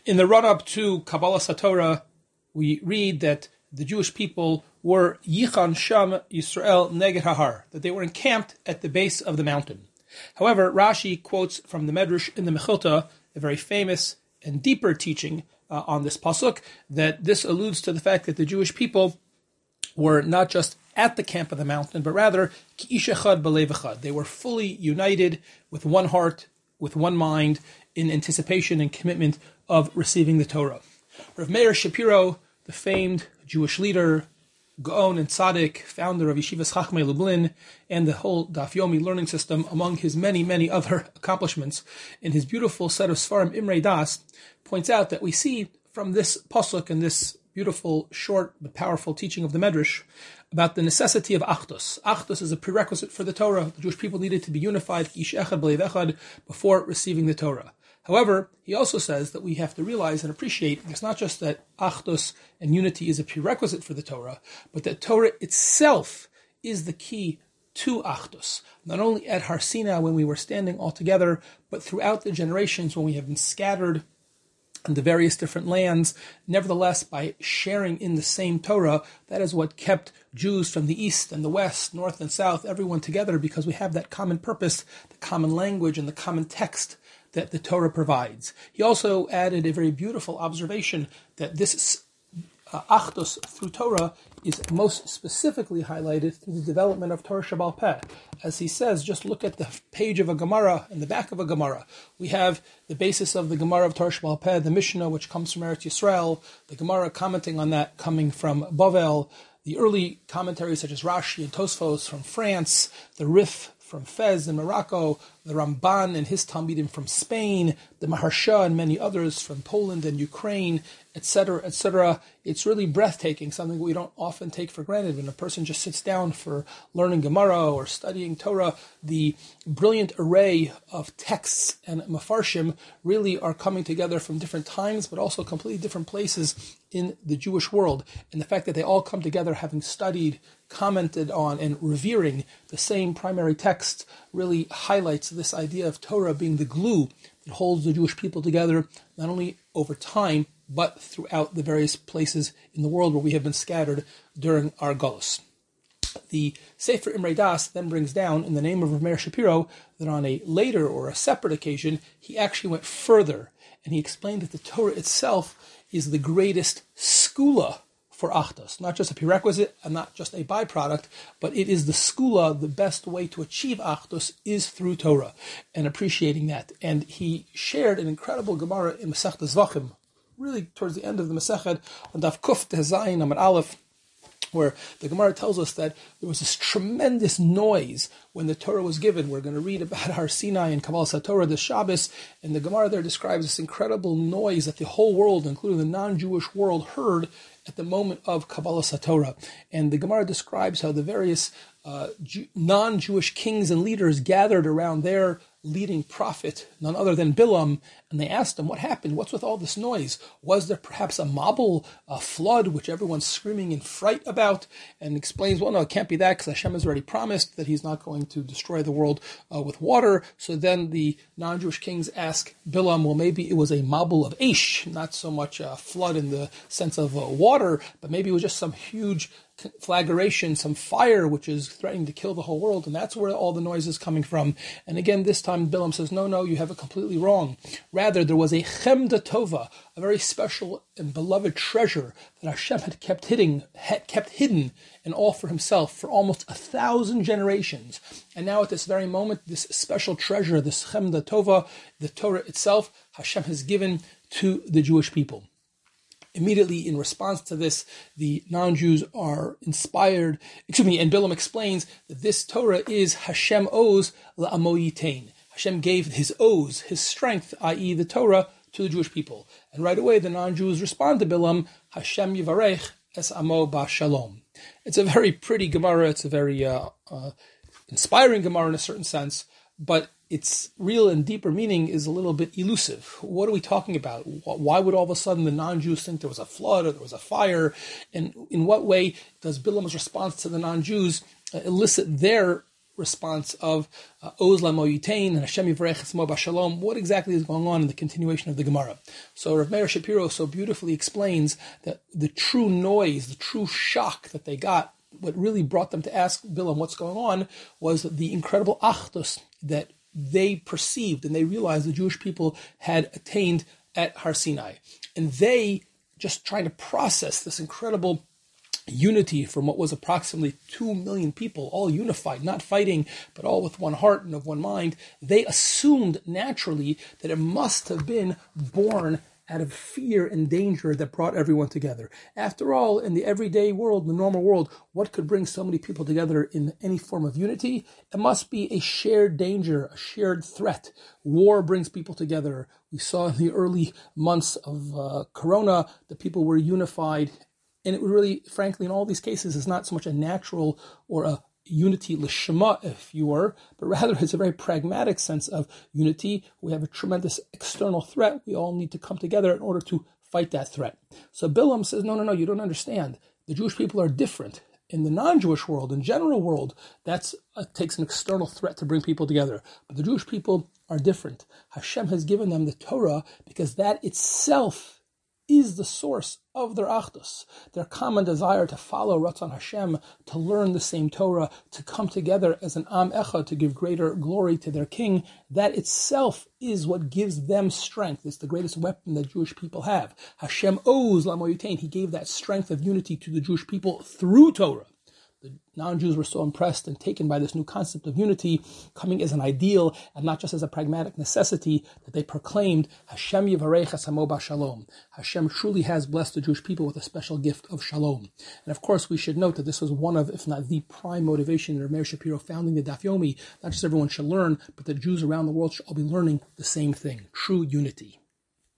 In the run-up to Kabbalah Satorah, we read that the Jewish people were Yichan Sham Yisrael Neged Hahar, that they were encamped at the base of the mountain. However, Rashi quotes from the Medrash in the Mechilta, a very famous and deeper teaching on this pasuk, that this alludes to the fact that the Jewish people were not just at the camp of the mountain, but rather Ki'ish Echad B'Lev Echad. They were fully united with one heart, with one mind, in anticipation and commitment of receiving the Torah. Rav Meir Shapiro, the famed Jewish leader, Gaon and Tzaddik, founder of Yeshivas Chachmei Lublin, and the whole Daf Yomi learning system, among his many, many other accomplishments, in his beautiful set of Sfarim Imrei Das, points out that we see from this pasuk and this beautiful, short, but powerful teaching of the Medrash about the necessity of Achdus. Achdus is a prerequisite for the Torah. The Jewish people needed to be unified, Ish Echad B'Lev Echad, before receiving the Torah. However, he also says that we have to realize and appreciate it's not just that Achdus and unity is a prerequisite for the Torah, but that Torah itself is the key to Achdus. Not only at Har Sinai when we were standing all together, but throughout the generations when we have been scattered in the various different lands. Nevertheless, by sharing in the same Torah, that is what kept Jews from the east and the west, north and south, everyone together, because we have that common purpose, the common language, and the common text that the Torah provides. He also added a very beautiful observation that this Achdus through Torah is most specifically highlighted through the development of Torah Shabbal Peh. As he says, just look at the page of a Gemara, in the back of a Gemara. We have the basis of the Gemara of Torah Shabbal Peh, the Mishnah, which comes from Eretz Yisrael, the Gemara commenting on that coming from Bavel, the early commentaries such as Rashi and Tosfos from France, the Rif from Fez in Morocco, the Ramban and his Talmidim from Spain, the Maharsha and many others from Poland and Ukraine, etc., etc. It's really breathtaking, something we don't often take for granted. When a person just sits down for learning Gemara or studying Torah, the brilliant array of texts and mafarshim really are coming together from different times, but also completely different places in the Jewish world. And the fact that they all come together having studied, commented on, and revering the same primary text really highlights this idea of Torah being the glue that holds the Jewish people together, not only over time, but throughout the various places in the world where we have been scattered during our Golus. The Sefer Imrei Das then brings down, in the name of Rav Meir Shapiro, that on a later or a separate occasion, he actually went further, and he explained that the Torah itself is the greatest skula for Achdus, not just a prerequisite and not just a byproduct, but it is the skula, the best way to achieve Achdus is through Torah, and appreciating that. And he shared an incredible Gemara in Masechet Zvachim, really towards the end of the Masechet, on Daf Kuf Tezayin Amud Aleph, where the Gemara tells us that there was this tremendous noise when the Torah was given. We're going to read about Har Sinai and Kabbalah Satorah this Shabbos, and the Gemara there describes this incredible noise that the whole world, including the non-Jewish world, heard at the moment of Kabbalah Satorah. And the Gemara describes how the various non-Jewish kings and leaders gathered around their leading prophet, none other than Bilam, and they asked him, what happened? What's with all this noise? Was there perhaps a mabul, a flood, which everyone's screaming in fright about? And explains, well, no, it can't be that, because Hashem has already promised that he's not going to destroy the world with water. So then the non-Jewish kings ask Bilam, well, maybe it was a mabul of Aish, not so much a flood in the sense of water, but maybe it was just some huge flagration, some fire which is threatening to kill the whole world, and that's where all the noise is coming from. And again, this time Bilam says, no, you have it completely wrong. Rather, there was a chemda tova, a very special and beloved treasure that Hashem had kept hidden, and all for himself for almost 1,000 generations. And now at this very moment, this special treasure, this chemda tova, the Torah itself, Hashem has given to the Jewish people. Immediately in response to this, the non-Jews are inspired, and Bilam explains that this Torah is Hashem Oz la'amo yitain. Hashem gave his Oz, his strength, i.e. the Torah, to the Jewish people. And right away the non-Jews respond to Bilam, Hashem yivarech es amo ba'shalom. It's a very pretty Gemara, it's a very inspiring Gemara in a certain sense, but its real and deeper meaning is a little bit elusive. What are we talking about? Why would all of a sudden the non-Jews think there was a flood or there was a fire? And in what way does Bilam's response to the non-Jews elicit their response of Oz Lamo Yitain and Hashem Yivarech Mo Bashalom. What exactly is going on in the continuation of the Gemara? So Rav Meir Shapiro so beautifully explains that the true noise, the true shock that they got, what really brought them to ask Bilam what's going on, was the incredible achdus that they perceived and they realized the Jewish people had attained at Har Sinai. And they, just trying to process this incredible unity from what was approximately 2 million people, all unified, not fighting, but all with one heart and of one mind, they assumed naturally that it must have been born out of fear and danger that brought everyone together. After all, in the everyday world, the normal world, what could bring so many people together in any form of unity? It must be a shared danger, a shared threat. War brings people together. We saw in the early months of Corona that people were unified. And it really, frankly, in all these cases, is not so much a natural or a unity lishma, if you were, but rather it's a very pragmatic sense of unity. We have a tremendous external threat. We all need to come together in order to fight that threat. So Bilam says, no, you don't understand. The Jewish people are different. In the non-Jewish world, in general world, that takes an external threat to bring people together. But the Jewish people are different. Hashem has given them the Torah because that itself is the source of their achdus, their common desire to follow Ratzon Hashem, to learn the same Torah, to come together as an Am Echad, to give greater glory to their king. That itself is what gives them strength. It's the greatest weapon that Jewish people have. Hashem Oz Lamo Yitain. He gave that strength of unity to the Jewish people through Torah. The non-Jews were so impressed and taken by this new concept of unity coming as an ideal and not just as a pragmatic necessity that they proclaimed, Hashem Yivarech Hamo Bashalom. Hashem truly has blessed the Jewish people with a special gift of shalom. And of course, we should note that this was one of, if not the prime motivation in Rav Meir Shapiro founding the Daf Yomi. Not just everyone should learn, but the Jews around the world should all be learning the same thing, true unity.